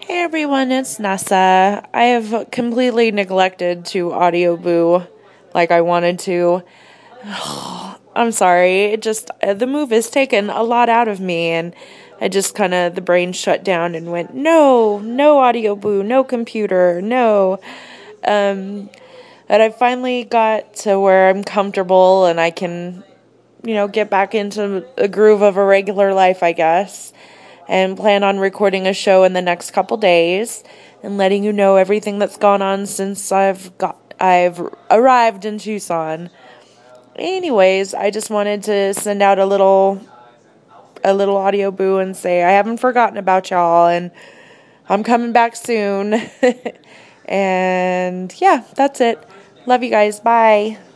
Hey everyone, it's Nessa. I have completely neglected to audio boo like I wanted to. I'm sorry. The move has taken a lot out of me, and I just the brain shut down and went, no, no audio boo, no computer, no. And I finally got to where I'm comfortable and I can, get back into a groove of a regular life, I guess, and plan on recording a show in the next couple days and letting you know everything that's gone on since I've arrived in Tucson. Anyways, I just wanted to send out a little audio boo and say I haven't forgotten about y'all and I'm coming back soon. And yeah, that's it. Love you guys. Bye.